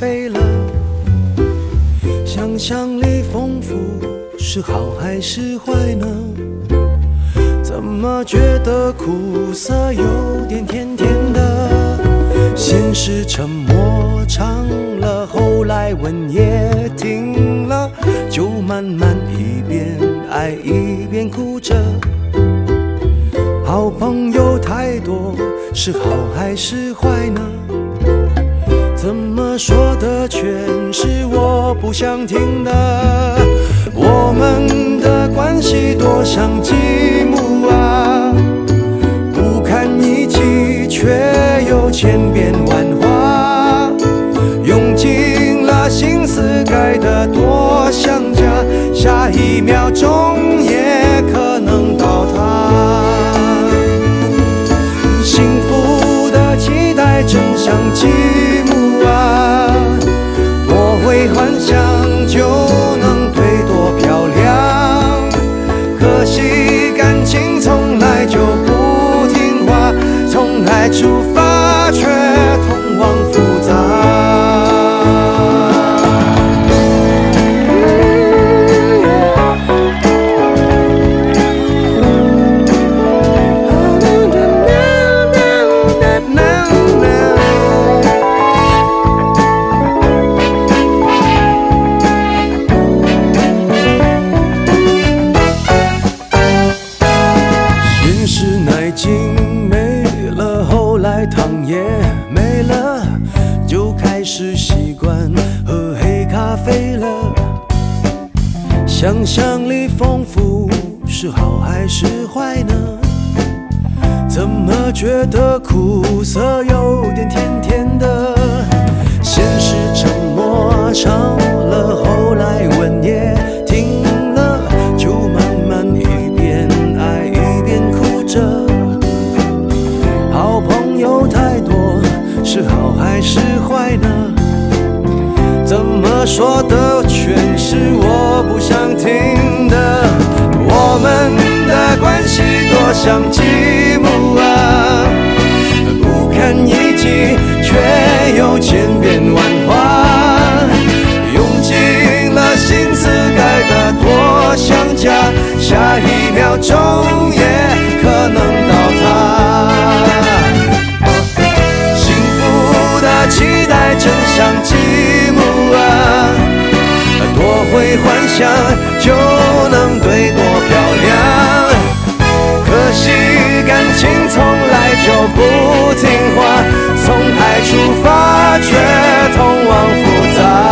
啡了。想象力丰富是好还是坏呢？怎么觉得苦涩有点甜甜的？先是沉默唱了，后来吻也停了，就慢慢一边爱一边哭着。好朋友太多是好还是坏呢？怎么说的全是我不想听的？我们的关系多像积木啊，不堪一击却又千变万化，用尽了心思盖得多像家，下一秒钟也可能倒塌。幸福的期待真像积木啊，多会幻想就能对多漂亮，可惜感情从来就不听话，从爱出发却通往复杂。糖也没了，就开始习惯喝黑咖啡了。想象力丰富是好还是坏呢？怎么觉得苦涩有点甜甜的？先是沉默唱了，后来吻也停了，就慢慢一边爱一边哭着。好朋友太多是好还是坏呢？怎么说的全是我不想听的？我们的关系多像积木啊，不堪一击却又千变万化，用尽了心思盖得多像家，下一秒钟也可能倒塌。期待真像积木啊，多会幻想就能对多漂亮，可惜感情从来就不听话，从爱出发却通往复杂。